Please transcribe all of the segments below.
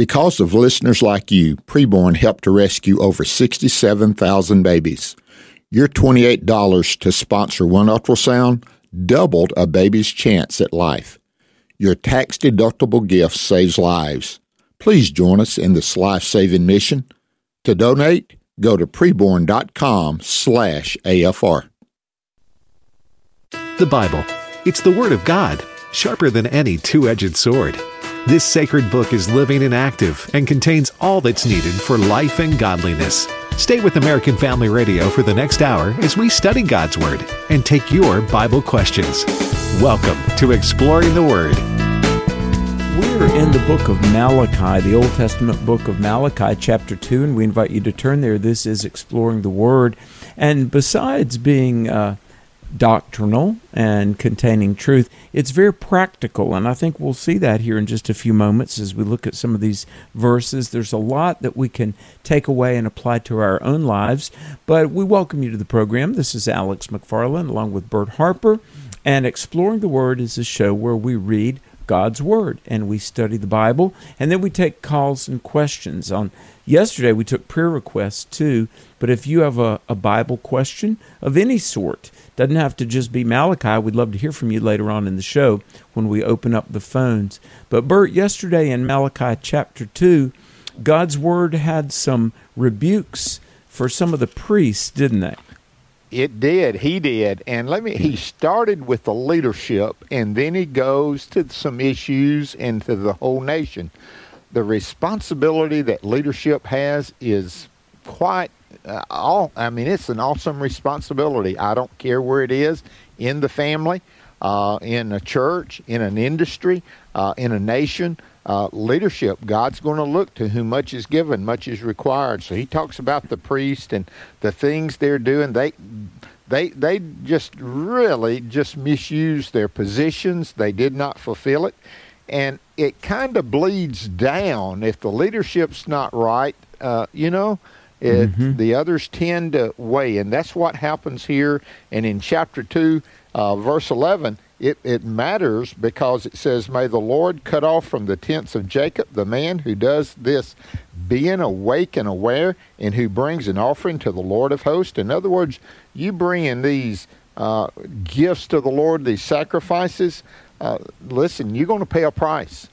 Because of listeners like you, Preborn helped to rescue over 67,000 babies. Your $28 to sponsor one ultrasound doubled a baby's chance at life. Your tax-deductible gift saves lives. Please join us in this life-saving mission. To donate, go to preborn.com/AFR. The Bible. It's the Word of God, sharper than any two-edged sword. This sacred book is living and active and contains all that's needed for life and godliness. Stay with American Family Radio for the next hour as we study God's Word and take your Bible questions. Welcome to Exploring the Word. We're in the book of Malachi, the Old Testament book of Malachi, chapter 2, and we invite you to turn there. This is Exploring the Word. And besides being doctrinal and containing truth, it's very practical, and I think we'll see that here in just a few moments as we look at some of these verses. There's a lot that we can take away and apply to our own lives, but we welcome you to the program. This is Alex McFarland along with Bert Harper, and Exploring the Word is a show where we read God's Word and we study the Bible, and then we take calls and questions. Yesterday we took prayer requests too, but if you have a Bible question of any sort, doesn't have to just be Malachi. We'd love to hear from you later on in the show when we open up the phones. But Bert, yesterday in Malachi chapter 2, God's Word had some rebukes for some of the priests, didn't they? It did. He did. And he started with the leadership, and then he goes to some issues and to the whole nation. The responsibility that leadership has is quite it's an awesome responsibility. I don't care where it is, in the family, in a church, in an industry, in a nation. Leadership, God's going to look to whom much is given, much is required. So he talks about the priest and the things they're doing. They just really just misused their positions. They did not fulfill it. And it kind of bleeds down. If the leadership's not right, the others tend to weigh. And that's what happens here. And in chapter 2, verse 11, it matters because it says, "May the Lord cut off from the tents of Jacob the man who does this, being awake and aware, and who brings an offering to the Lord of hosts." In other words, you bring in these gifts to the Lord, these sacrifices. Listen, you're going to pay a price.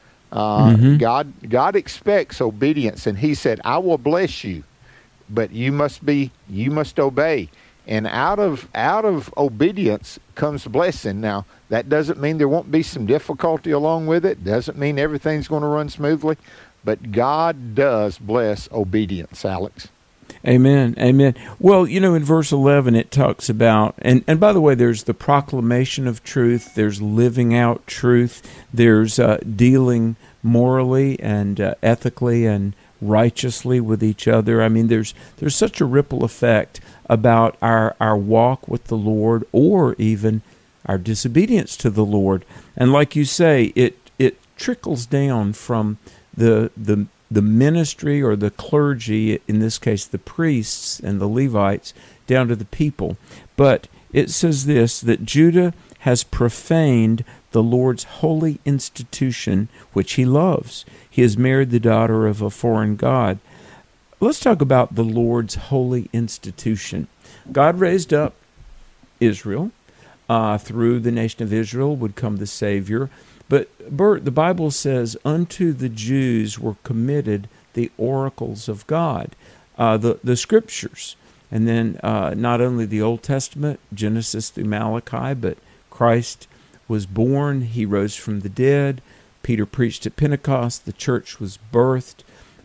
God expects obedience, and he said, "I will bless you, but you must obey." And out of obedience comes blessing. Now, that doesn't mean there won't be some difficulty along with it. Doesn't mean everything's going to run smoothly. But God does bless obedience, Alex. Amen. Amen. Well, in verse 11 it talks about, and by the way, there's the proclamation of truth, there's living out truth, there's dealing morally and ethically and righteously with each other. I mean, there's such a ripple effect about our walk with the Lord, or even our disobedience to the Lord. And like you say, it trickles down from the ministry or the clergy, in this case the priests and the Levites, down to the people. But it says this, that Judah has profaned the Lord's holy institution, which he loves. He has married the daughter of a foreign god. Let's talk about the Lord's holy institution. God raised up Israel. Through the nation of Israel would come the Savior. But, Bert, the Bible says, "Unto the Jews were committed the oracles of God," the Scriptures. And then not only the Old Testament, Genesis through Malachi, but Christ was born, he rose from the dead, Peter preached at Pentecost, the church was birthed.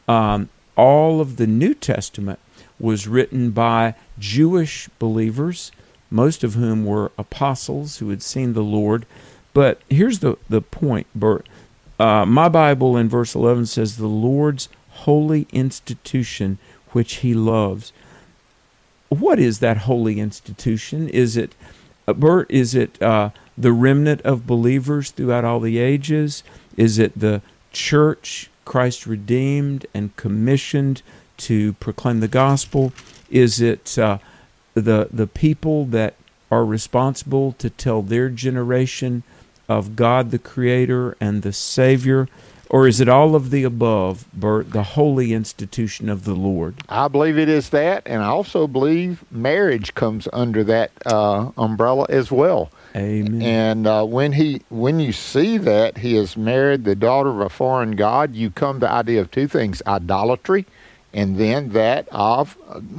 All of the New Testament was written by Jewish believers, most of whom were apostles who had seen the Lord. But here's the point, Bert. My Bible in verse 11 says, "The Lord's holy institution, which he loves." What is that holy institution? Is it, Bert, the remnant of believers throughout all the ages? Is it the church Christ redeemed and commissioned to proclaim the gospel? Is it the people that are responsible to tell their generation of God the Creator and the Savior? Or is it all of the above, Bert, the holy institution of the Lord? I believe it is that, and I also believe marriage comes under that umbrella as well. Amen. And when you see that he has married the daughter of a foreign god, you come to the idea of two things: idolatry, and then that of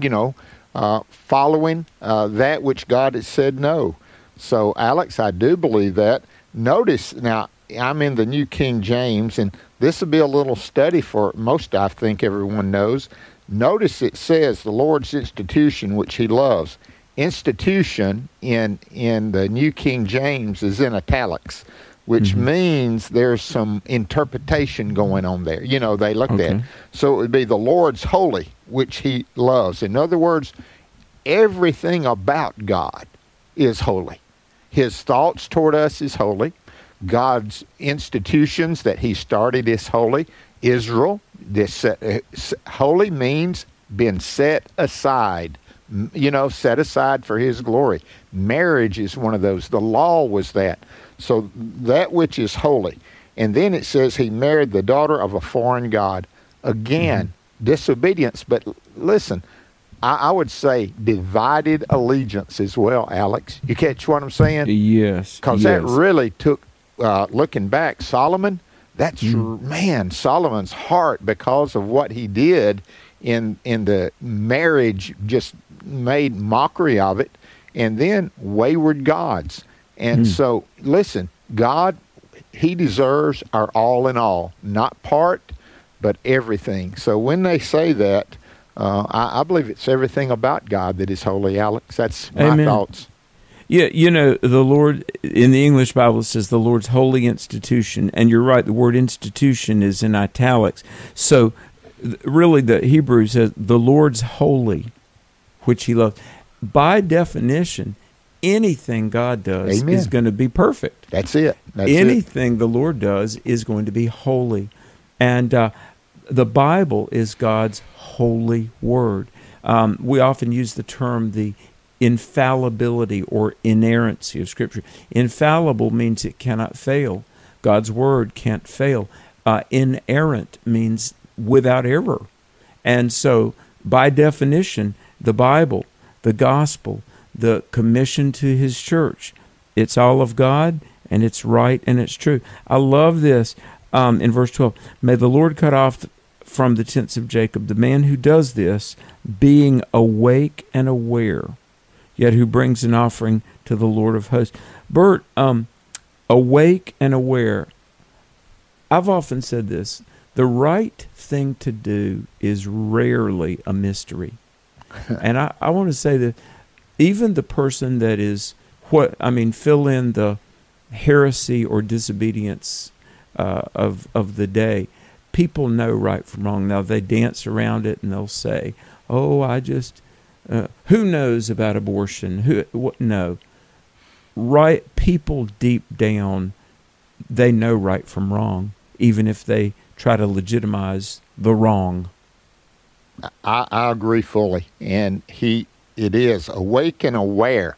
following that which God has said no. So, Alex, I do believe that. Notice now, I'm in the New King James, and this will be a little study for most, I think everyone knows. Notice it says the Lord's institution, which he loves. Institution in the New King James is in italics, which means there's some interpretation going on there. They looked at. So it would be the Lord's holy, which he loves. In other words, everything about God is holy. His thoughts toward us is holy. God's institutions that he started is holy. Israel, holy means been set aside, set aside for his glory. Marriage is one of those. The law was that. So that which is holy. And then it says he married the daughter of a foreign god. Again, disobedience. But listen, I would say divided allegiance as well, Alex. You catch what I'm saying? Yes. Because that really took, looking back, Solomon, that's, Solomon's heart, because of what he did in the marriage, just made mockery of it, and then wayward gods. And so, listen, God, he deserves our all in all, not part, but everything. So when they say that, I believe it's everything about God that is holy, Alex. That's my thoughts. Yeah, the Lord, in the English Bible, says the Lord's holy institution. And you're right, the word institution is in italics. So really the Hebrew says the Lord's holy, which he loves. By definition, anything God does is going to be perfect. That's it. Anything the Lord does is going to be holy. And the Bible is God's holy word. We often use the term the infallibility or inerrancy of Scripture. Infallible means it cannot fail. God's word can't fail. Inerrant means without error. And so, by definition, the Bible, the gospel, the commission to his church, it's all of God, and it's right, and it's true. I love this in verse 12. May the Lord cut off from the tents of Jacob the man who does this, being awake and aware, yet who brings an offering to the Lord of hosts. Bert, awake and aware. I've often said this. The right thing to do is rarely a mystery. And I want to say that even the person that is, fill in the heresy or disobedience of the day. People know right from wrong. Now, they dance around it and they'll say, who knows about abortion? No. Right, people deep down, they know right from wrong, even if they try to legitimize the wrong. I agree fully. And it is awake and aware.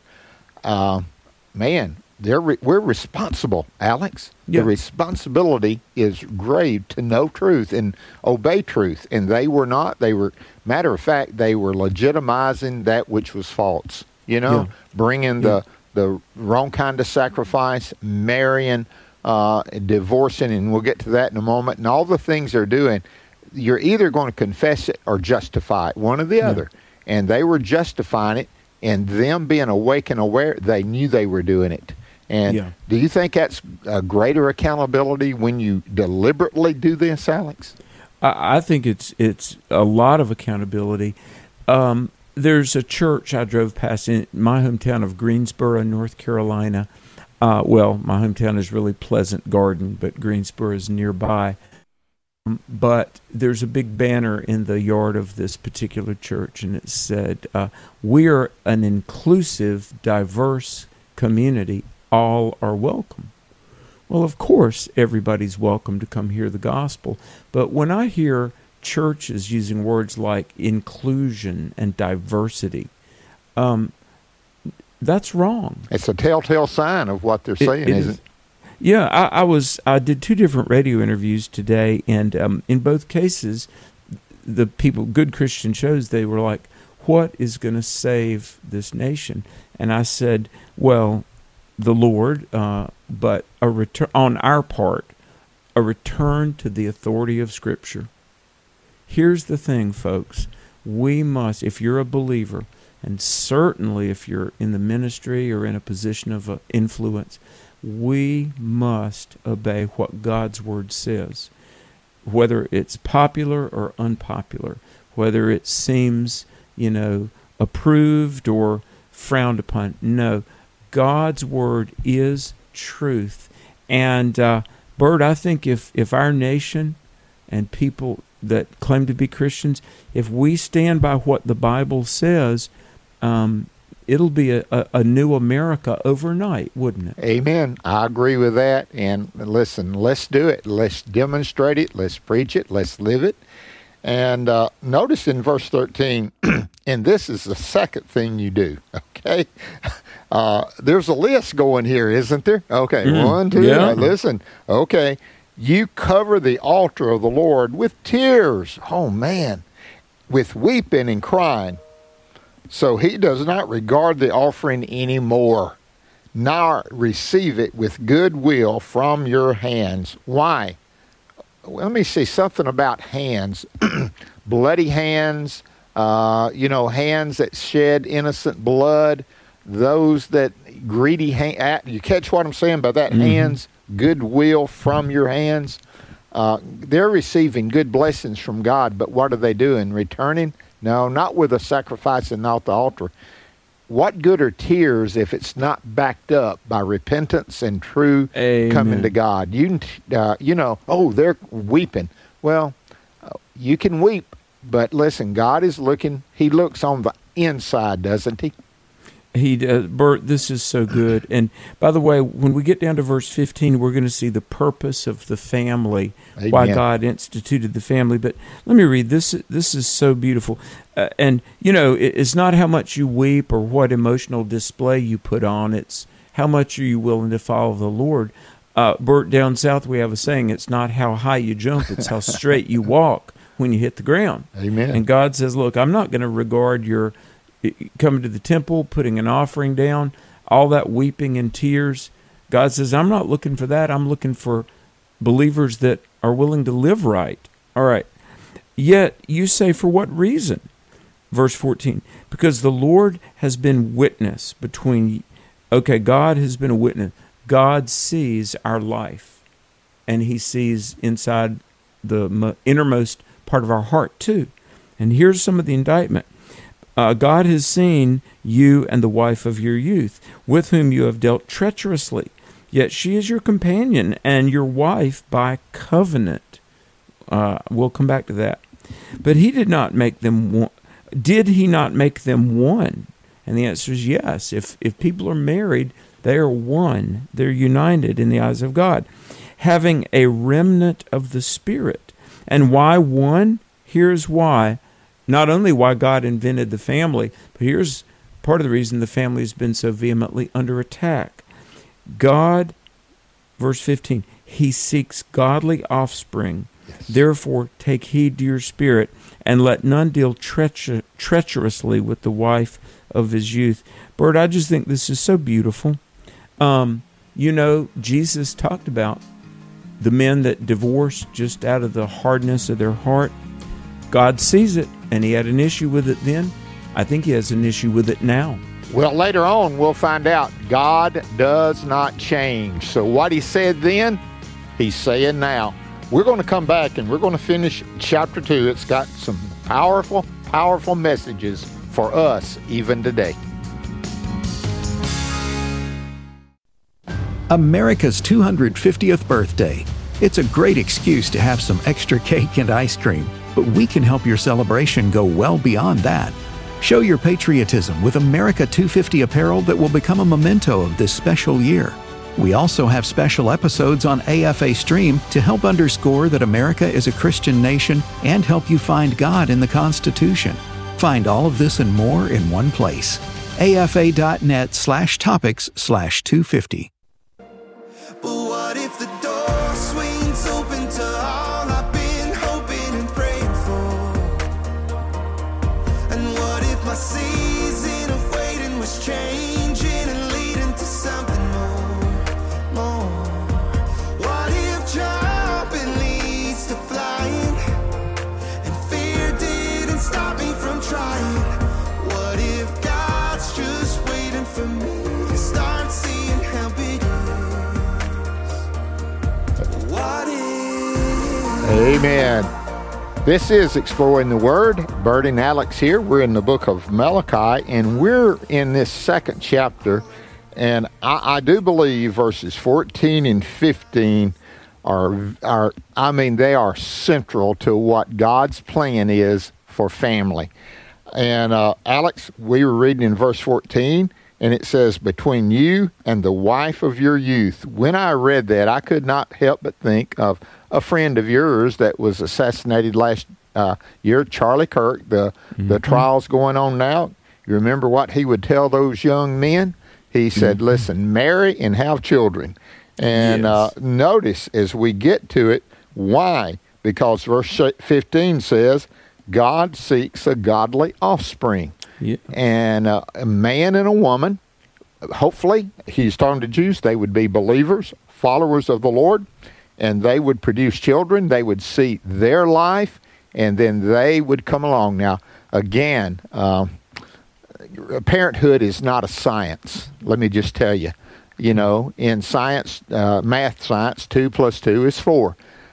We're responsible, Alex. Yeah. The responsibility is grave to know truth and obey truth. And they were not. Matter of fact, they were legitimizing that which was false. Bringing the wrong kind of sacrifice, marrying, divorcing, and we'll get to that in a moment. And all the things they're doing, you're either going to confess it or justify it, one or the other. And they were justifying it, and them being awake and aware, they knew they were doing it. And do you think that's a greater accountability when you deliberately do this, Alex? I think it's a lot of accountability. There's a church I drove past in my hometown of Greensboro, North Carolina. My hometown is really Pleasant Garden, but Greensboro is nearby. But there's a big banner in the yard of this particular church, and it said, we are an inclusive, diverse community. All are welcome. Well, of course, everybody's welcome to come hear the gospel. But when I hear churches using words like inclusion and diversity, that's wrong. It's a telltale sign of what they're saying, isn't it? Yeah, I did 2 different radio interviews today, and in both cases, the people, good Christian shows, they were like, what is going to save this nation? And I said, well, the Lord, but a return on our part, a return to the authority of Scripture. Here's the thing, folks. We must, if you're a believer, and certainly if you're in the ministry or in a position of influence, we must obey what God's Word says, whether it's popular or unpopular, whether it seems, approved or frowned upon. No, God's Word is truth. And, Bert, I think if our nation and people that claim to be Christians, if we stand by what the Bible says, it'll be a new America overnight, wouldn't it? Amen. I agree with that. And listen, let's do it. Let's demonstrate it. Let's preach it. Let's live it. And notice in verse 13, and this is the second thing you do, okay? There's a list going here, isn't there? Okay, 1, 2, yeah. Listen. Okay, you cover the altar of the Lord with tears. Oh, man. With weeping and crying. So he does not regard the offering anymore, nor receive it with good will from your hands. Why? Let me see something about hands. Bloody hands, hands that shed innocent blood, those that greedy hands. You catch what I'm saying by that? Hands, goodwill from your hands. They're receiving good blessings from God, but what are they doing? Returning? No, not with a sacrifice and not the altar. What good are tears if it's not backed up by repentance and true coming to God? They're weeping. Well, you can weep, but listen, God is looking. He looks on the inside, doesn't he? He does. Bert, this is so good. And by the way, when we get down to verse 15, we're going to see the purpose of the family, Amen. Why God instituted the family. But let me read this. This is so beautiful. It's not how much you weep or what emotional display you put on. It's how much are you willing to follow the Lord. Bert, down south we have a saying, it's not how high you jump, it's how straight you walk when you hit the ground. Amen. And God says, look, I'm not going to regard your coming to the temple, putting an offering down, all that weeping and tears. God says, I'm not looking for that. I'm looking for believers that are willing to live right. All right. Yet you say, for what reason? Verse 14, because the Lord has been witness between, God has been a witness. God sees our life, and he sees inside the innermost part of our heart too. And here's some of the indictment. God has seen you and the wife of your youth, with whom you have dealt treacherously. Yet she is your companion and your wife by covenant. We'll come back to that. But he did not make them one. Did he not make them one? And the answer is yes. If people are married, they are one. They're united in the eyes of God, having a remnant of the Spirit. And why one? Here's why. Not only why God invented the family, but here's part of the reason the family has been so vehemently under attack. God, verse 15, he seeks godly offspring. Yes. Therefore, take heed to your spirit, and let none deal treacherously with the wife of his youth. Bert, I just think this is so beautiful. Jesus talked about the men that divorced just out of the hardness of their heart. God sees it, and he had an issue with it then. I think he has an issue with it now. Well, later on, we'll find out God does not change. So what he said then, he's saying now. We're going to come back, and we're going to finish chapter 2. It's got some powerful, powerful messages for us even today. America's 250th birthday. It's a great excuse to have some extra cake and ice cream, but we can help your celebration go well beyond that. Show your patriotism with America 250 apparel that will become a memento of this special year. We also have special episodes on AFA Stream to help underscore that America is a Christian nation and help you find God in the Constitution. Find all of this and more in one place. afa.net/topics/250. But what Amen. This is Exploring the Word. Bert and Alex here. We're in the book of Malachi, and we're in this second chapter. And I do believe verses 14 and 15 they are central to what God's plan is for family. And Alex, we were reading in verse 14, and it says, between you and the wife of your youth. When I read that, I could not help but think of a friend of yours that was assassinated last year, Charlie Kirk, the trial's going on now. You remember what he would tell those young men? He said, listen, marry and have children. And notice as we get to it, why? Because verse 15 says, God seeks a godly offspring. Yeah. And a man and a woman, hopefully, he's talking to Jews, they would be believers, followers of the Lord, and they would produce children. They would see their life, and then they would come along. Now, again, parenthood is not a science. Let me just tell you. You know, in science, math science, 2 plus 2 is 4.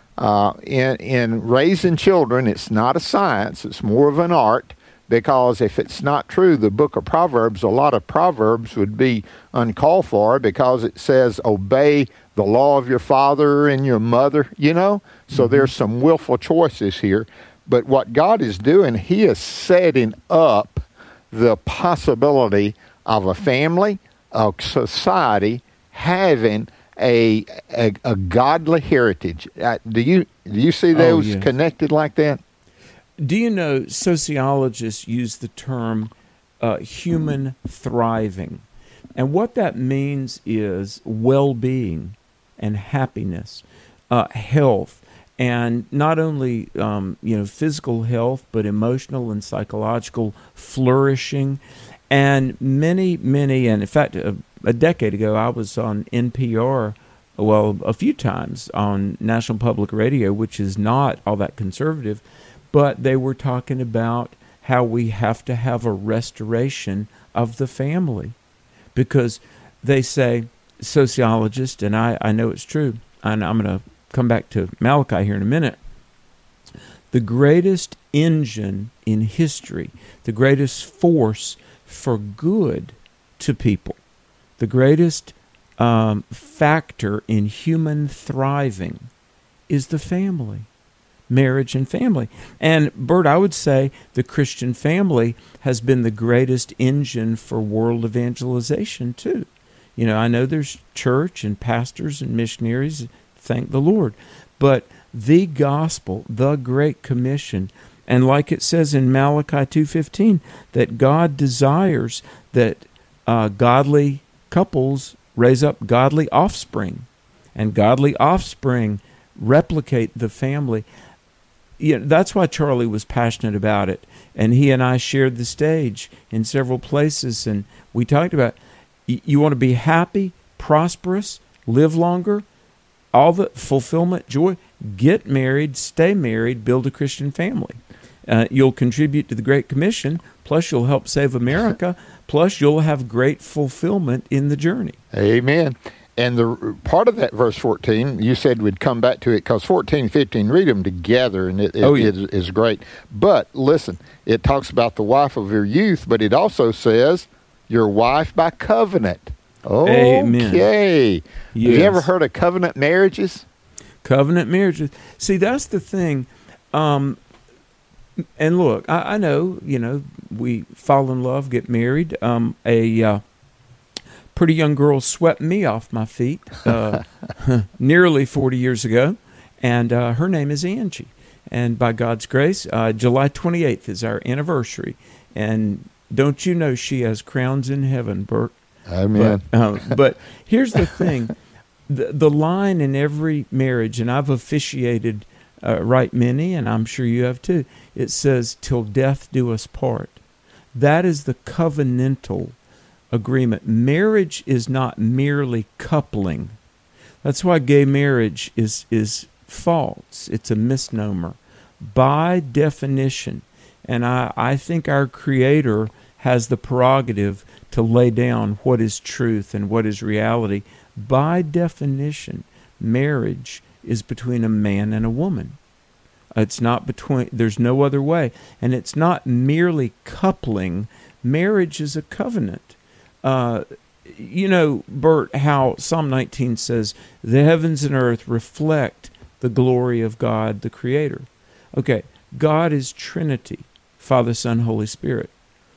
In raising children, it's not a science. It's more of an art, because if it's not true, the book of Proverbs, a lot of Proverbs would be uncalled for, because it says, obey the law of your father and your mother, you know? So there's some willful choices here. But what God is doing, he is setting up the possibility of a family, a society having a godly heritage. Do you see those connected like that? Do you know sociologists use the term human thriving? And what that means is well-being and happiness, health, and not only physical health, but emotional and psychological flourishing. And many, and in fact, a decade ago, I was on NPR, a few times on National Public Radio, which is not all that conservative, but they were talking about how we have to have a restoration of the family. Because they say, sociologists, and I know it's true, and I'm going to come back to Malachi here in a minute, the greatest engine in history, the greatest force for good to people, the greatest factor in human thriving is the family, marriage and family. And Bert, I would say the Christian family has been the greatest engine for world evangelization too. You know, I know there's church and pastors and missionaries, thank the Lord, but the gospel, the Great Commission, and like it says in Malachi 2:15, that God desires that godly couples raise up godly offspring, and godly offspring replicate the family. You know, that's why Charlie was passionate about it, and he and I shared the stage in several places, and we talked about, you want to be happy, prosperous, live longer, all the fulfillment, joy, get married, stay married, build a Christian family. You'll contribute to the Great Commission, plus you'll help save America, plus you'll have great fulfillment in the journey. Amen. And the part of that verse 14, you said we'd come back to it, because 14 and 15, read them together, and it is great. But listen, it talks about the wife of your youth, but it also says your wife by covenant. Amen. Okay. Yes. Have you ever heard of covenant marriages? Covenant marriages. See, that's the thing. And look, I know, we fall in love, get married. A pretty young girl swept me off my feet nearly 40 years ago, and her name is Angie. And by God's grace, July 28th is our anniversary. And don't you know she has crowns in heaven, Bert? Amen. But here's the thing. The line in every marriage, and I've officiated right many, and I'm sure you have too, it says, till death do us part. That is the covenantal agreement. Marriage is not merely coupling. That's why gay marriage is false. It's a misnomer. By definition, and I think our Creator has the prerogative to lay down what is truth and what is reality. By definition, marriage is between a man and a woman. It's not between, there's no other way. And it's not merely coupling. Marriage is a covenant. You know, Bert, how Psalm 19 says, the heavens and earth reflect the glory of God, the Creator. Okay, God is Trinity, Father, Son, Holy Spirit.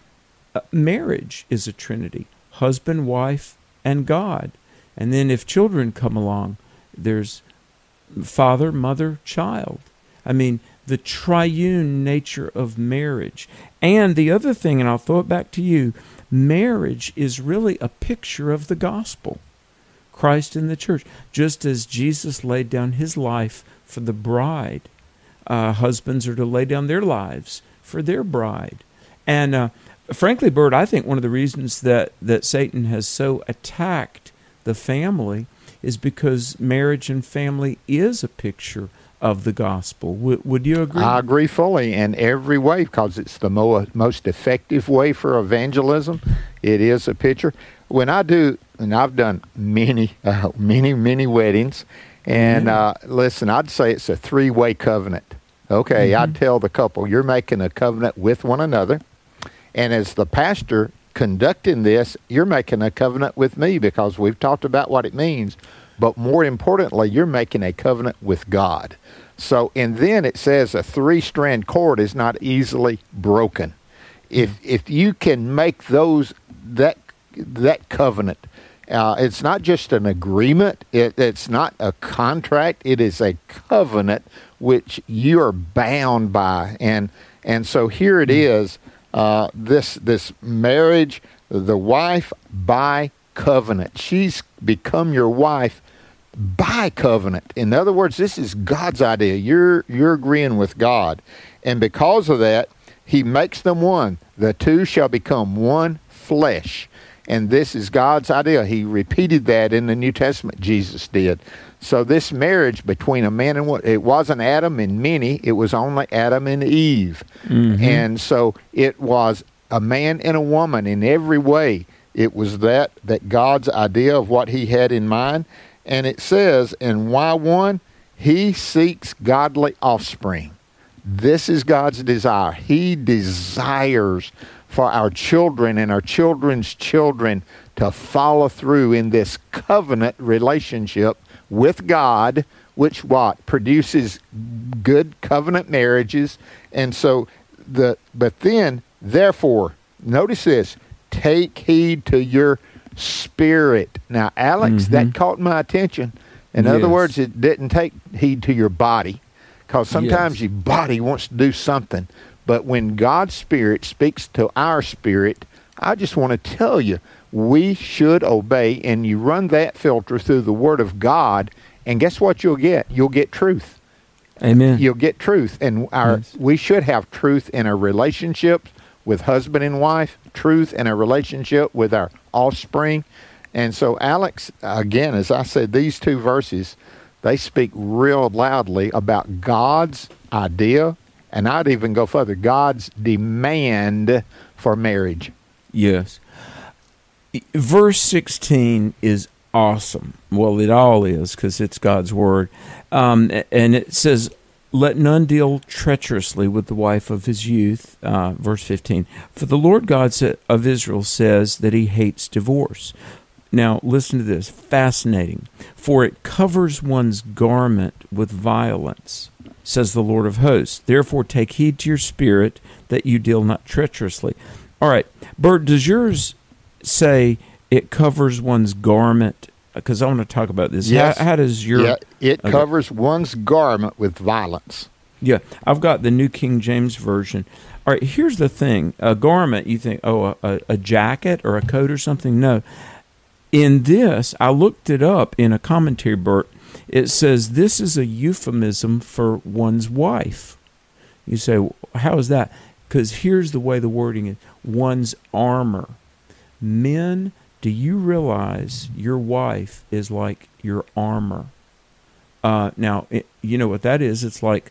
Marriage is a Trinity, husband, wife, and God. And then if children come along, there's father, mother, child. I mean, the triune nature of marriage. And the other thing, and I'll throw it back to you, marriage is really a picture of the gospel. Christ in the church. Just as Jesus laid down his life for the bride, husbands are to lay down their lives for their bride. And frankly, Bert, I think one of the reasons that Satan has so attacked the family is because marriage and family is a picture of the gospel. Would you agree? I agree fully in every way, because it's the most effective way for evangelism. It is a picture. When I do, and I've done many weddings, and listen, I'd say it's a three-way covenant. Okay, I'd tell the couple, you're making a covenant with one another, and as the pastor conducting this, you're making a covenant with me, because we've talked about what it means. But more importantly, you're making a covenant with God. So, and then it says a three-strand cord is not easily broken. If you can make that covenant, it's not just an agreement. It's not a contract. It is a covenant which you are bound by. And so here it is. This marriage, the wife by covenant. She's become your wife by covenant. In other words, this is God's idea. You're agreeing with God. And because of that, he makes them one. The two shall become one flesh. And this is God's idea. He repeated that in the New Testament, Jesus did. So this marriage between a man and woman, it wasn't Adam and many, it was only Adam and Eve. And so it was a man and a woman in every way. It was that God's idea of what he had in mind. And it says, and why one? He seeks godly offspring. This is God's desire. He desires for our children and our children's children to follow through in this covenant relationship with God, which what? Produces good covenant marriages. And so, but then, therefore, notice this, take heed to your spirit. Now, Alex, that caught my attention. In other words, it didn't take heed to your body, because sometimes your body wants to do something. But when God's Spirit speaks to our spirit, I just want to tell you, we should obey, and you run that filter through the Word of God, and guess what you'll get? You'll get truth. Amen. You'll get truth. And we should have truth in our relationships with husband and wife, truth in our relationship with our offspring. And so, Alex, again, as I said, these two verses, they speak real loudly about God's idea, and I'd even go further, God's demand for marriage. Yes. Verse 16 is awesome. Well, it all is, because it's God's word. And it says, let none deal treacherously with the wife of his youth. Verse 15. For the Lord God of Israel says that he hates divorce. Now, listen to this. Fascinating. For it covers one's garment with violence, says the Lord of hosts. Therefore, take heed to your spirit that you deal not treacherously. All right. Bert, does yours say it covers one's garment? Because I want to talk about this. Yes. How does your... Yeah, it covers one's garment with violence. Yeah, I've got the New King James Version. All right, here's the thing. A garment, you think, a jacket or a coat or something? No. In this, I looked it up in a commentary, Bert. It says this is a euphemism for one's wife. You say, how is that? Because here's the way the wording is. One's armor. Men, do you realize your wife is like your armor? Now, you know what that is. It's like,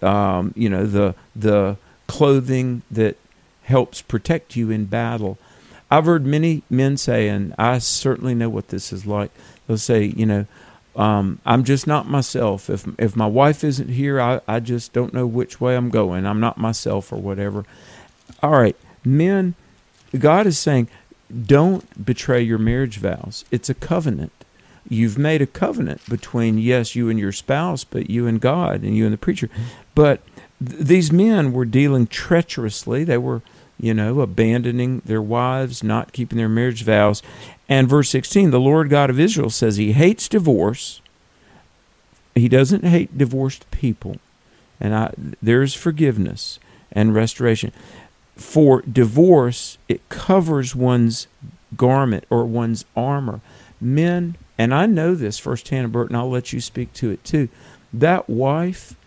the clothing that helps protect you in battle. I've heard many men say, and I certainly know what this is like, they'll say, I'm just not myself. If my wife isn't here, I just don't know which way I'm going. I'm not myself or whatever. All right, men, God is saying, don't betray your marriage vows. It's a covenant. You've made a covenant between, yes, you and your spouse, but you and God and you and the preacher. But these men were dealing treacherously. They were, abandoning their wives, not keeping their marriage vows. And verse 16, the Lord God of Israel says he hates divorce. He doesn't hate divorced people. And there's forgiveness and restoration. For divorce, it covers one's garment or one's armor. Men, and I know this firsthand, Bert, and I'll let you speak to it too. That wife,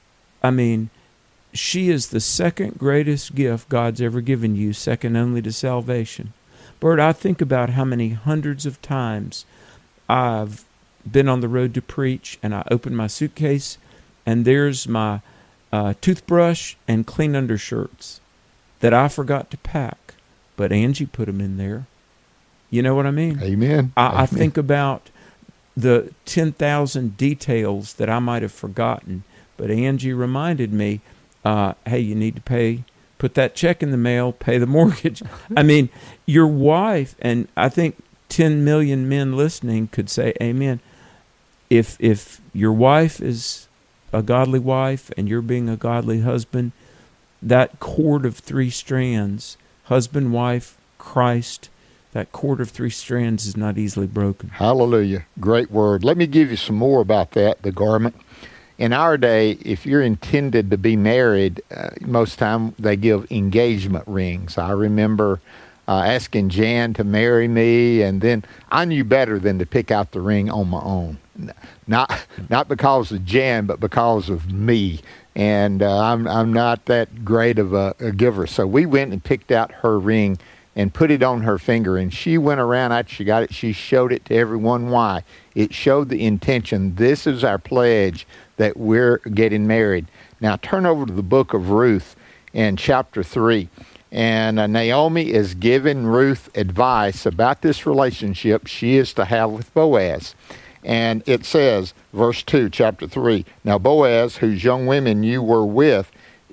she is the second greatest gift God's ever given you, second only to salvation. Bert, I think about how many hundreds of times I've been on the road to preach, and I open my suitcase, and there's my toothbrush and clean undershirts that I forgot to pack, but Angie put them in there. You know what I mean? Amen. I think about the 10,000 details that I might have forgotten, but Angie reminded me, hey, you need to put that check in the mail, pay the mortgage. Your wife, and I think 10 million men listening could say amen. If your wife is a godly wife and you're being a godly husband, that cord of three strands, husband, wife, Christ, that cord of three strands is not easily broken. Hallelujah. Great word. Let me give you some more about that, the garment. In our day, if you're intended to be married, most time they give engagement rings. I remember asking Jan to marry me, and then I knew better than to pick out the ring on my own. Not because of Jan, but because of me. And I'm not that great of a giver. So we went and picked out her ring and put it on her finger. And she went around after she got it. She showed it to everyone. Why? It showed the intention. This is our pledge that we're getting married. Now turn over to the book of Ruth in chapter 3. And Naomi is giving Ruth advice about this relationship she is to have with Boaz. And it says, verse 2, chapter 3, now Boaz, whose young women you were with,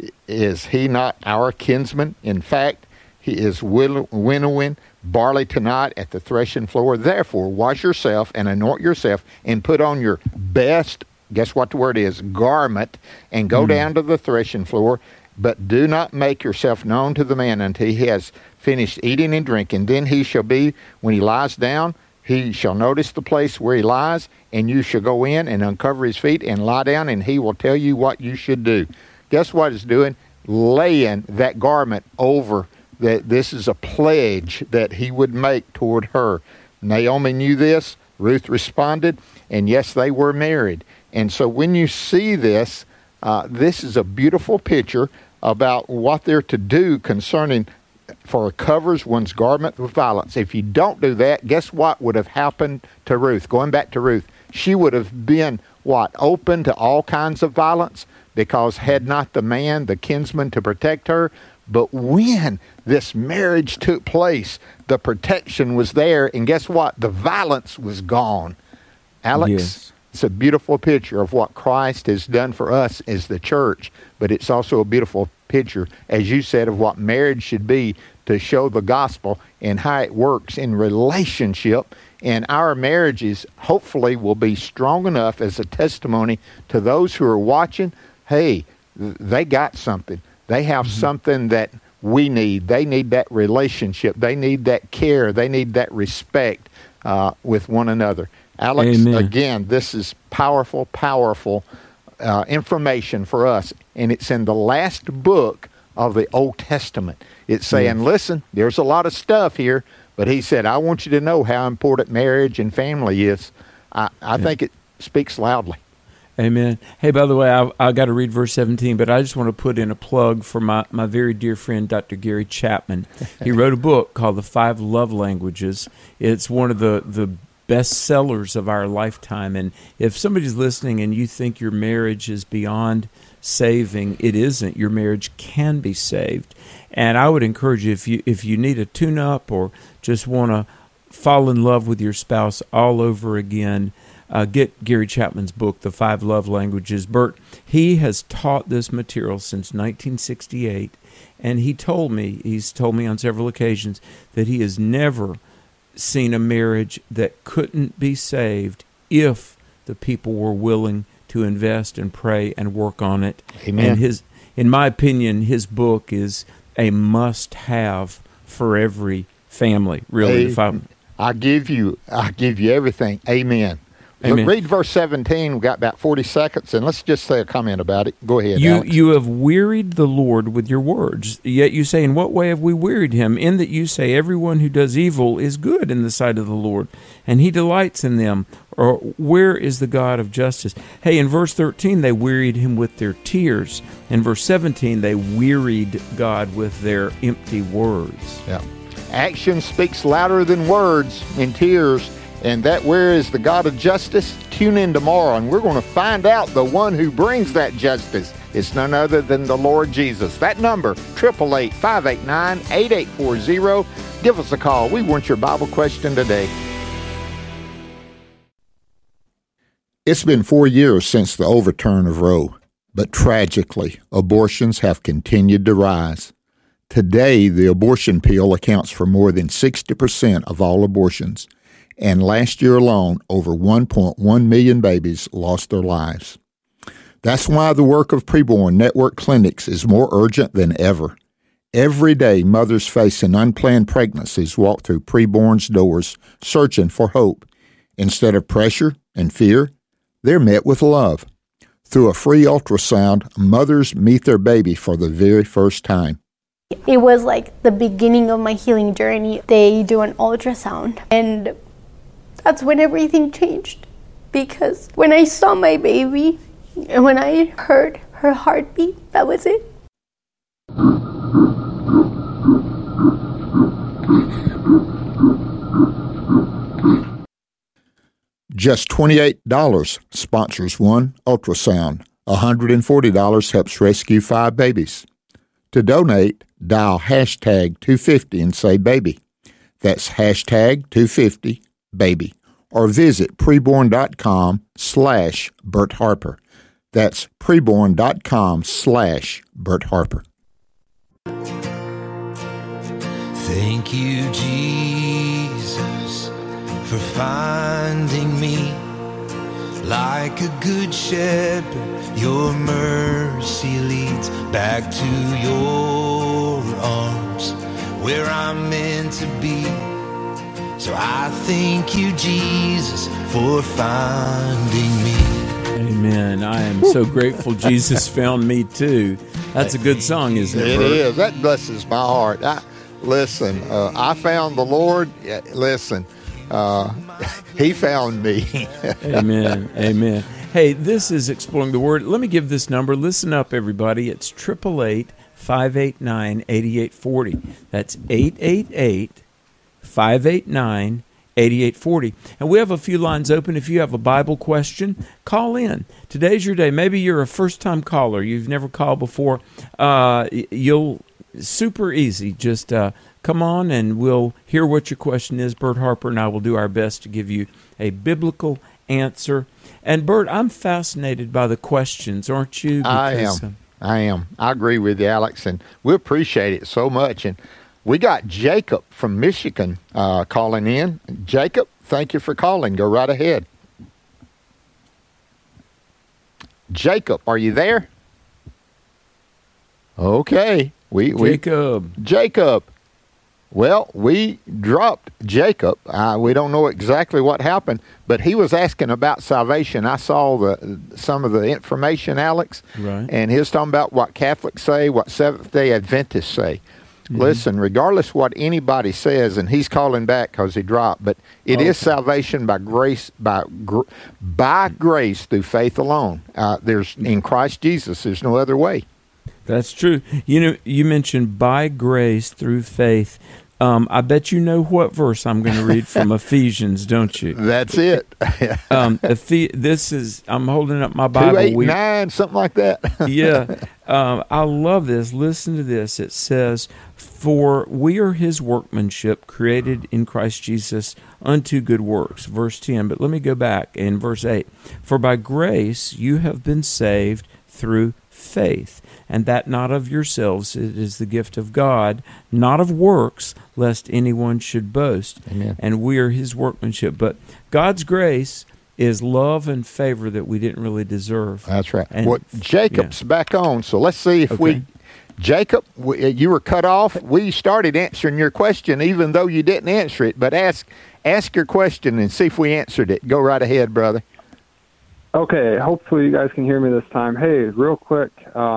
is he not our kinsman? In fact, he is winnowing barley tonight at the threshing floor. Therefore, wash yourself and anoint yourself and put on your best, guess what the word is, garment, and go down to the threshing floor. But do not make yourself known to the man until he has finished eating and drinking. Then he shall be, when he lies down, he shall notice the place where he lies, and you shall go in and uncover his feet and lie down, and he will tell you what you should do. Guess what it's doing? Laying that garment over that. This is a pledge that he would make toward her. Naomi knew this. Ruth responded, and yes, they were married. And so when you see this, this is a beautiful picture about what they're to do concerning, for it covers one's garment with violence. If you don't do that, guess what would have happened to Ruth? Going back to Ruth, she would have been, open to all kinds of violence, because had not the man, the kinsman, to protect her. But when this marriage took place, the protection was there, and guess what? The violence was gone. Alex? Yes. It's a beautiful picture of what Christ has done for us as the church, but it's also a beautiful picture, as you said, of what marriage should be, to show the gospel and how it works in relationship. And our marriages hopefully will be strong enough as a testimony to those who are watching. Hey, they got something. They have something that we need. They need that relationship. They need that care. They need that respect with one another. Alex, Amen. Again, this is powerful, powerful information for us. And it's in the last book of the Old Testament. It's saying, listen, there's a lot of stuff here, but he said, I want you to know how important marriage and family is. I think it speaks loudly. Amen. Hey, by the way, I got to read verse 17, but I just want to put in a plug for my very dear friend, Dr. Gary Chapman. He wrote a book called The 5 Love Languages. It's one of the best sellers of our lifetime. And if somebody's listening and you think your marriage is beyond saving, it isn't. Your marriage can be saved. And I would encourage you, if you need a tune-up or just want to fall in love with your spouse all over again, get Gary Chapman's book, The 5 Love Languages. Bert, he has taught this material since 1968, and he's told me on several occasions that he has never seen a marriage that couldn't be saved if the people were willing to invest and pray and work on it. Amen. And in my opinion, his book is a must-have for every family. Really, I give you everything. Amen. Amen. Read verse 17. We've got about 40 seconds, and let's just say a comment about it. Go ahead, Alex. You have wearied the Lord with your words. Yet you say, in what way have we wearied him? In that you say, everyone who does evil is good in the sight of the Lord, and he delights in them. Or where is the God of justice? Hey, in verse 13, they wearied him with their tears. In verse 17, they wearied God with their empty words. Yeah. Action speaks louder than words in tears. And that where is the God of justice? Tune in tomorrow, and we're going to find out the one who brings that justice. It's none other than the Lord Jesus. That number, 888-589-8840. Give us a call. We want your Bible question today. It's been 4 years since the overturn of Roe, but tragically, abortions have continued to rise. Today, the abortion pill accounts for more than 60% of all abortions. And last year alone, over 1.1 million babies lost their lives. That's why the work of Preborn Network Clinics is more urgent than ever. Every day, mothers facing unplanned pregnancies walk through Preborn's doors searching for hope. Instead of pressure and fear, they're met with love. Through a free ultrasound, mothers meet their baby for the very first time. It was like the beginning of my healing journey. They do an ultrasound, and that's when everything changed, because when I saw my baby and when I heard her heartbeat, that was it. Just $28 sponsors one ultrasound. $140 helps rescue 5 babies. To donate, dial hashtag 250 and say baby. That's hashtag 250 baby, or visit preborn.com/Bert Harper. That's preborn.com/Bert Harper. Thank you, Jesus, for finding me. Like a good shepherd, your mercy leads back to your arms, where I'm meant to be. So I thank you, Jesus, for finding me. Amen. I am so grateful Jesus found me too. That's a good song, isn't it? It Bert? is. That blesses my heart. I found the Lord. Listen, He found me. Amen. Amen. Hey, this is Exploring the Word. Let me give this number. Listen up, everybody. It's 888-589-8840. That's 888-589-8840. And we have a few lines open. If you have a Bible question, call in. Today's your day. Maybe you're a first-time caller. You've never called before. Super easy. Just come on and we'll hear what your question is. Bert Harper and I will do our best to give you a biblical answer. And Bert, I'm fascinated by the questions, aren't you? Because, I am. I agree with you, Alex, and we appreciate it so much. And we got Jacob from Michigan calling in. Jacob, thank you for calling. Go right ahead. Jacob, are you there? Okay. Jacob. Well, we dropped Jacob. We don't know exactly what happened, but he was asking about salvation. I saw some of the information, Alex, right. And he was talking about what Catholics say, what Seventh-day Adventists say. Mm-hmm. Listen, regardless what anybody says, and he's calling back because he dropped, but it is salvation by grace, by grace through faith alone. There's in Christ Jesus. There's no other way. That's true. You know, you mentioned by grace through faith, I bet you know what verse I'm going to read from Ephesians, don't you? That's it. This is, I'm holding up my Bible. 2:8-9, something like that. Yeah. I love this. Listen to this. It says, "For we are his workmanship, created in Christ Jesus unto good works." Verse 10. But let me go back in verse 8. "For by grace you have been saved through faith, and that not of yourselves, it is the gift of God, not of works, lest anyone should boast." Amen. And we are his workmanship. But God's grace is love and favor that we didn't really deserve. That's right. And, well, Jacob's back on, so let's see if Okay. Jacob, you were cut off. We started answering your question, even though you didn't answer it. But ask your question and see if we answered it. Go right ahead, brother. Okay, hopefully you guys can hear me this time. Hey, real quick,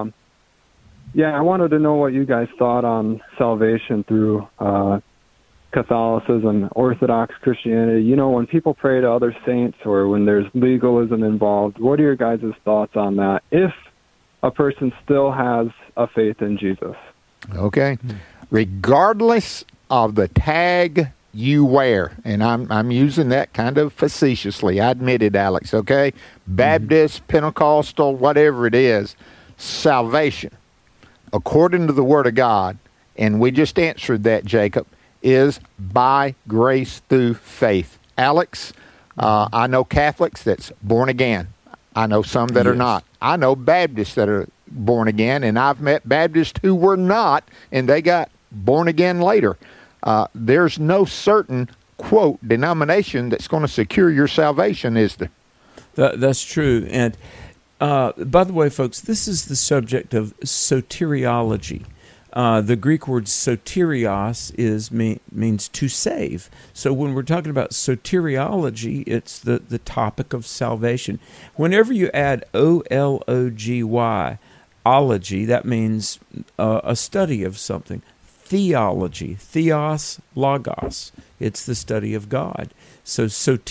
yeah, I wanted to know what you guys thought on salvation through Catholicism, Orthodox Christianity. You know, when people pray to other saints or when there's legalism involved, what are your guys' thoughts on that if a person still has a faith in Jesus? Okay. Regardless of the tag you wear, and I'm using that kind of facetiously, I admit it, Alex, okay? Baptist, Pentecostal, whatever it is, salvation, according to the Word of God, and we just answered that, Jacob, is by grace through faith. Alex, I know Catholics that's born again. I know some that are not. I know Baptists that are born again, and I've met Baptists who were not, and they got born again later. There's no certain, quote, denomination that's going to secure your salvation, is there? That's true. And by the way, folks, this is the subject of soteriology. The Greek word soterios means to save. So when we're talking about soteriology, it's the topic of salvation. Whenever you add O-L-O-G-Y, ology, that means a study of something. Theology, theos, logos, it's the study of God. So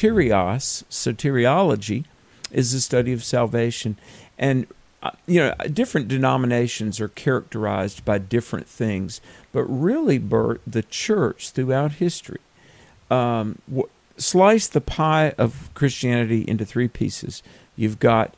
soteriology, is the study of salvation. And different denominations are characterized by different things, but really, Bert, the church throughout history, slice the pie of Christianity into three pieces. You've got,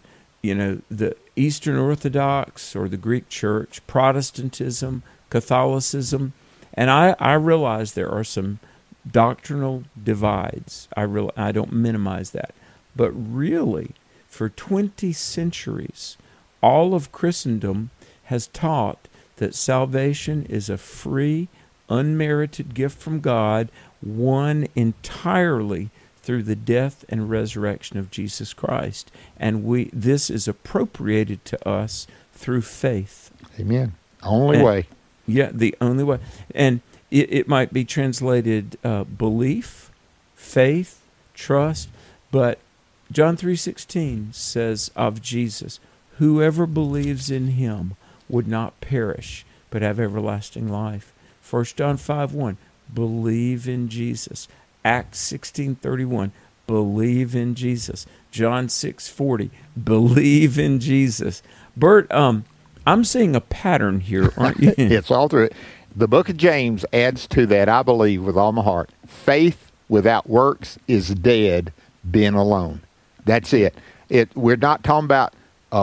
the Eastern Orthodox or the Greek Church, Protestantism, Catholicism, and I realize there are some doctrinal divides. I don't minimize that, but really, for 20 centuries, all of Christendom has taught that salvation is a free, unmerited gift from God, won entirely through the death and resurrection of Jesus Christ. And this is appropriated to us through faith. Amen. Only way. Yeah, the only way. And it might be translated belief, faith, trust, but John 3:16 says of Jesus, "Whoever believes in him would not perish, but have everlasting life." 1 John 5:1, believe in Jesus. Acts 16:31, believe in Jesus. John 6:40, believe in Jesus. Bert, I'm seeing a pattern here, aren't you? It's all through it. The book of James adds to that, I believe, with all my heart. Faith without works is dead, being alone. That's it. We're not talking about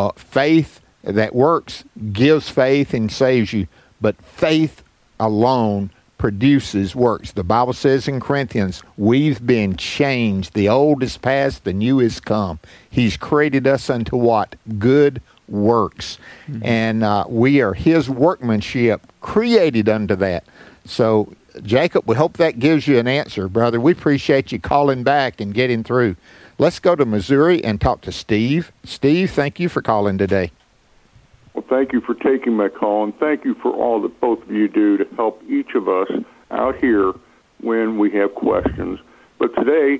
faith that works gives faith and saves you, but faith alone produces works. The Bible says in Corinthians, we've been changed. The old is past, the new is come. He's created us unto what? Good works. Mm-hmm. And we are his workmanship, created unto that. So, Jacob, we hope that gives you an answer, brother. We appreciate you calling back and getting through. Let's go to Missouri and talk to Steve. Steve, thank you for calling today. Well, thank you for taking my call, and thank you for all that both of you do to help each of us out here when we have questions. But today,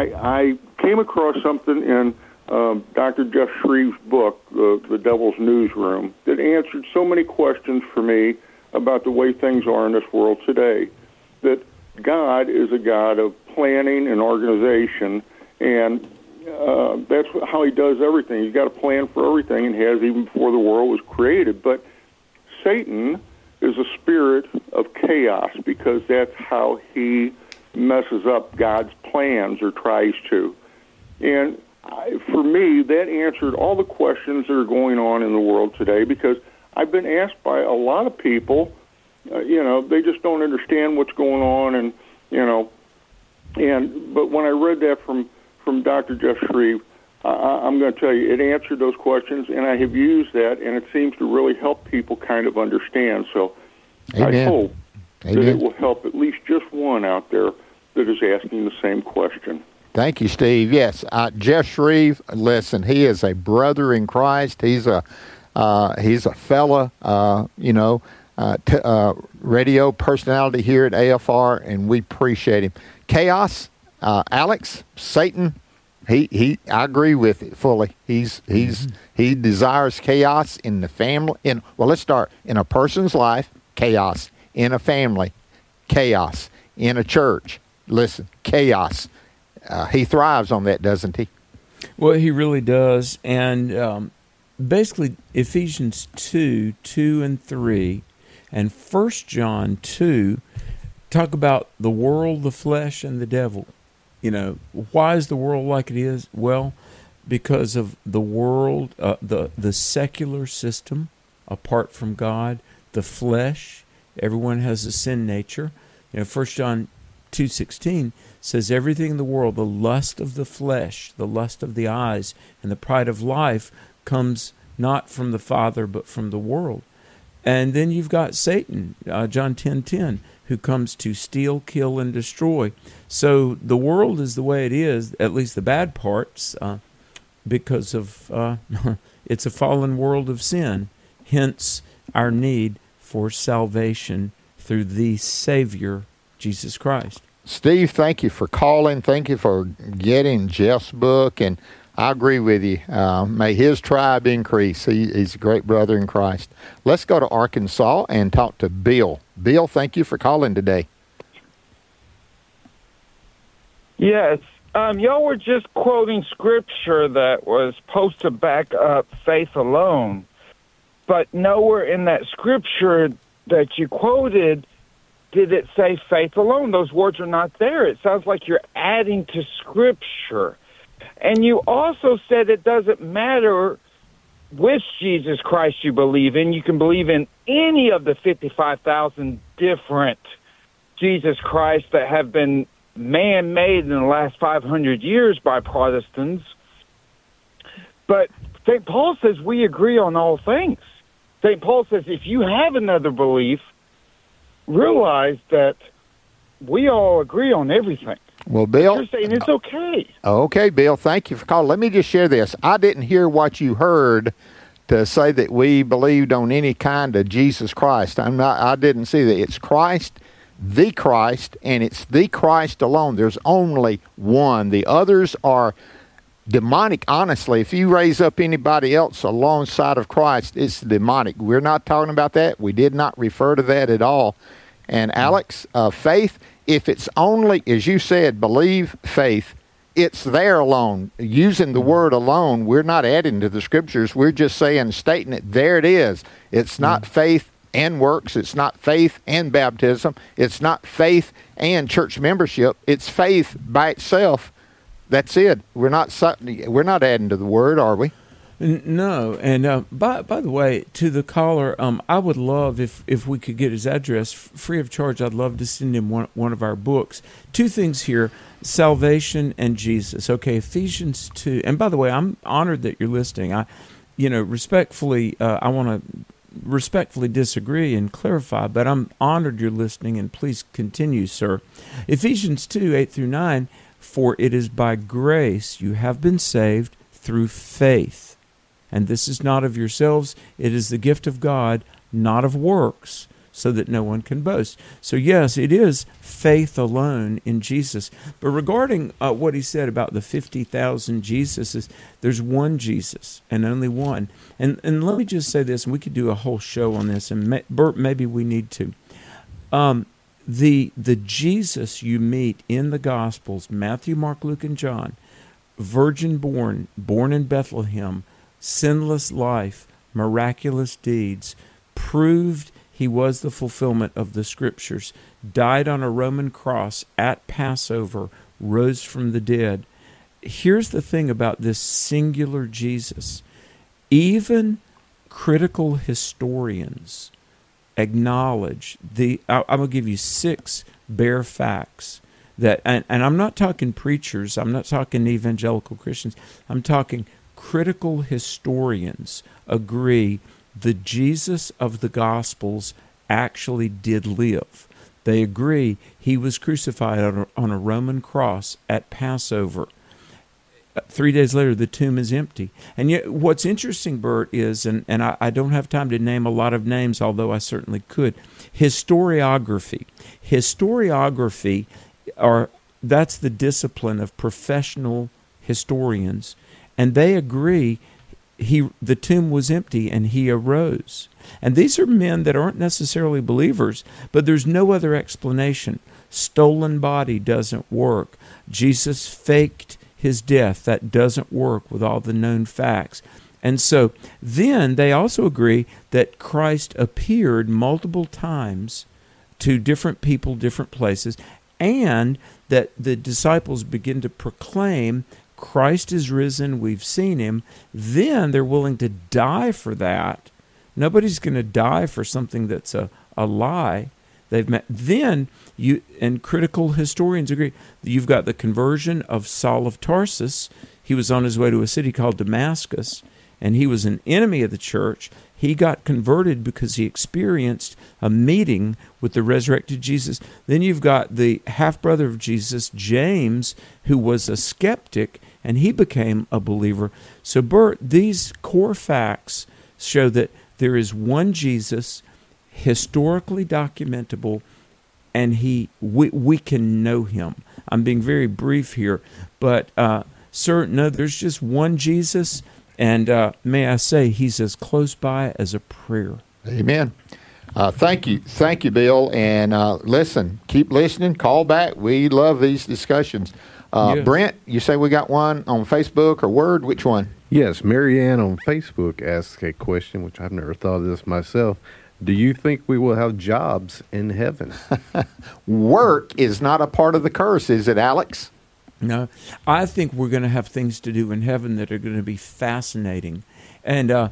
I came across something in Dr. Jeff Shreve's book, The Devil's Newsroom, that answered so many questions for me about the way things are in this world today, that God is a God of planning and organization, and that's how he does everything. He's got a plan for everything and has even before the world was created. But Satan is a spirit of chaos, because that's how he messes up God's plans, or tries to. And for me, that answered all the questions that are going on in the world today, because I've been asked by a lot of people, they just don't understand what's going on, and but when I read that from Dr. Jeff Shreve, I'm going to tell you, it answered those questions, and I have used that, and it seems to really help people kind of understand. So Amen. I hope Amen. that it will help at least just one out there that is asking the same question. Thank you, Steve. Yes, Jeff Shreve, listen, he is a brother in Christ. He's a fella, radio personality here at AFR, and we appreciate him. Chaos, Alex, Satan, I agree with it fully. He desires chaos in the family. Let's start in a person's life, chaos in a family, chaos in a church. Listen, chaos. He thrives on that, doesn't he? Well, he really does. And basically, Ephesians 2 and 3, and 1 John 2 talk about the world, the flesh, and the devil. Why is the world like it is? Well, because of the world, the secular system, apart from God, the flesh. Everyone has a sin nature. 1 John 2:16 says everything in the world, the lust of the flesh, the lust of the eyes, and the pride of life comes not from the Father but from the world. And then you've got Satan, John 10:10, who comes to steal, kill, and destroy. So the world is the way it is, at least the bad parts, because of it's a fallen world of sin. Hence our need for salvation through the Savior, Jesus Christ. Steve, thank you for calling. Thank you for getting Jeff's book, and I agree with you. May his tribe increase. He's a great brother in Christ. Let's go to Arkansas and talk to Bill. Bill, thank you for calling today. Yes. Y'all were just quoting scripture that was supposed to back up faith alone, but nowhere in that scripture that you quoted did it say faith alone. Those words are not there. It sounds like you're adding to scripture. And you also said it doesn't matter which Jesus Christ you believe in. You can believe in any of the 55,000 different Jesus Christ that have been man-made in the last 500 years by Protestants. But St. Paul says we agree on all things. St. Paul says if you have another belief, realize that we all agree on everything. Well, Bill, you're saying it's okay. Okay, Bill, thank you for calling. Let me just share this. I didn't hear what you heard to say that we believed on any kind of Jesus Christ. I didn't see that. It's Christ, and it's the Christ alone. There's only one. The others are demonic. Honestly, if you raise up anybody else alongside of Christ, it's demonic. We're not talking about that. We did not refer to that at all. And Alex, faith, if it's only, as you said, believe, faith, it's there alone. Using the word alone, we're not adding to the scriptures. We're just saying, stating it, there it is. It's not faith and works. It's not faith and baptism. It's not faith and church membership. It's faith by itself. That's it. We're not adding to the word, are we? No. And by the way, to the caller, I would love if we could get his address free of charge. I'd love to send him one of our books. Two things here: salvation and Jesus. Okay, Ephesians 2. And by the way, I'm honored that you're listening. I want to respectfully disagree and clarify, but I'm honored you're listening, and please continue, sir. Ephesians 2, 8 through 9. For it is by grace you have been saved through faith. And this is not of yourselves, it is the gift of God, not of works, so that no one can boast. So yes, it is faith alone in Jesus. But regarding what he said about the 50,000 Jesuses, there's one Jesus and only one. And let me just say this, and we could do a whole show on this, and Bert, maybe we need to. The Jesus you meet in the Gospels, Matthew, Mark, Luke, and John, virgin born in Bethlehem, sinless life, miraculous deeds, proved He was the fulfillment of the Scriptures, died on a Roman cross at Passover, rose from the dead. Here's the thing about this singular Jesus. Even critical historians acknowledge I'm going to give you 6 bare facts that, and I'm not talking preachers, I'm not talking evangelical Christians, I'm talking critical historians agree the Jesus of the Gospels actually did live. They agree he was crucified on a Roman cross at Passover. 3 days later, the tomb is empty. And yet, what's interesting, Bert, is, and I don't have time to name a lot of names, although I certainly could, historiography. Historiography, that's the discipline of professional historians, and they agree the tomb was empty and he arose. And these are men that aren't necessarily believers, but there's no other explanation. Stolen body doesn't work. Jesus faked his death. That doesn't work with all the known facts. And so then they also agree that Christ appeared multiple times to different people, different places, and that the disciples begin to proclaim Christ is risen, we've seen him. Then they're willing to die for that. Nobody's going to die for something that's a lie. They've met. Then and critical historians agree. You've got the conversion of Saul of Tarsus. He was on his way to a city called Damascus, and he was an enemy of the church. He got converted because he experienced a meeting with the resurrected Jesus. Then you've got the half-brother of Jesus, James, who was a skeptic, and he became a believer. So, Bert, these core facts show that there is one Jesus, historically documentable, and we can know him. I'm being very brief here, but there's just one Jesus. And may I say, he's as close by as a prayer. Amen. Thank you, Bill. And listen, keep listening. Call back. We love these discussions. Yes. Brent, you say we got one on Facebook or Word? Which one? Yes, Marianne on Facebook asked a question, which I've never thought of this myself. Do you think we will have jobs in heaven? Work is not a part of the curse, is it, Alex? No, I think we're going to have things to do in heaven that are going to be fascinating. And,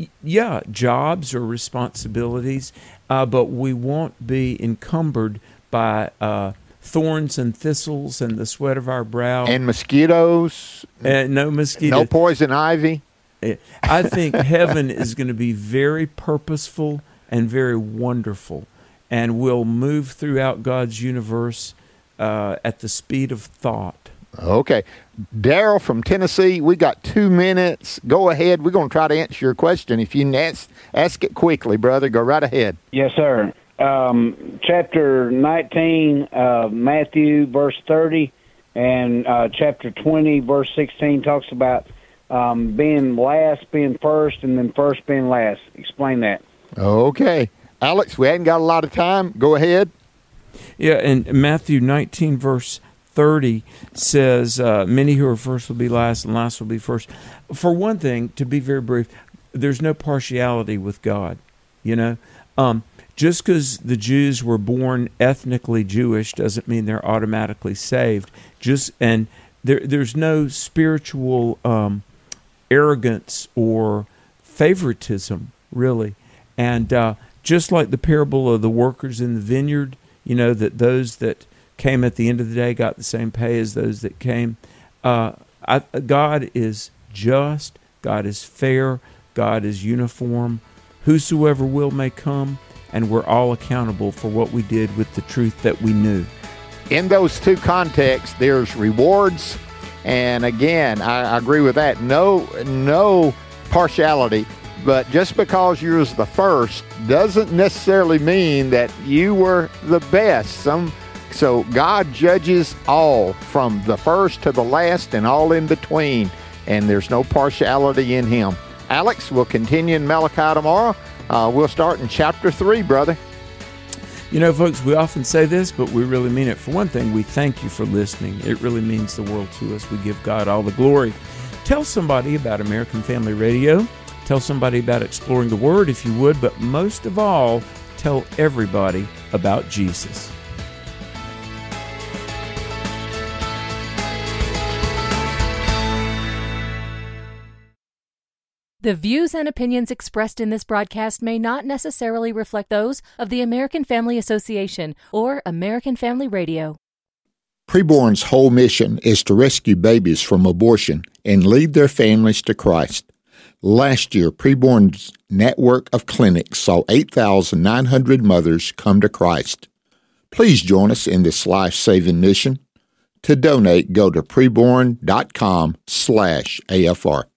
jobs or responsibilities, but we won't be encumbered by thorns and thistles and the sweat of our brow. And mosquitoes. No mosquitoes. No poison ivy. I think heaven is going to be very purposeful and very wonderful. And we'll move throughout God's universe at the speed of thought. Okay. Daryl from Tennessee, we got 2 minutes. Go ahead. We're going to try to answer your question. If you can ask it quickly, brother, go right ahead. Yes, sir. Chapter 19, Matthew, verse 30, and chapter 20, verse 16 talks about being last, being first, and then first being last. Explain that. Okay. Alex, we hadn't got a lot of time. Go ahead. Yeah, and Matthew 19, verse 30 says, many who are first will be last, and last will be first. For one thing, to be very brief, there's no partiality with God. Just because the Jews were born ethnically Jewish doesn't mean they're automatically saved. There's no spiritual arrogance or favoritism, really. And just like the parable of the workers in the vineyard, that those that came at the end of the day got the same pay as those that came. God is just, God is fair, God is uniform. Whosoever will may come, and we're all accountable for what we did with the truth that we knew. In those two contexts, there's rewards, and again, I agree with that. No partiality, but just because you're the first doesn't necessarily mean that you were the best. So God judges all, from the first to the last and all in between, and there's no partiality in him. Alex, we'll continue in Malachi tomorrow. We'll start in chapter 3, brother. Folks, we often say this, but we really mean it. For one thing, we thank you for listening. It really means the world to us. We give God all the glory. Tell somebody about American Family Radio. Tell somebody about Exploring the Word, if you would, but most of all, Tell everybody about Jesus. The views and opinions expressed in this broadcast may not necessarily reflect those of the American Family Association or American Family Radio. Preborn's whole mission is to rescue babies from abortion and lead their families to Christ. Last year, Preborn's network of clinics saw 8,900 mothers come to Christ. Please join us in this life-saving mission. To donate, go to preborn.com/AFR.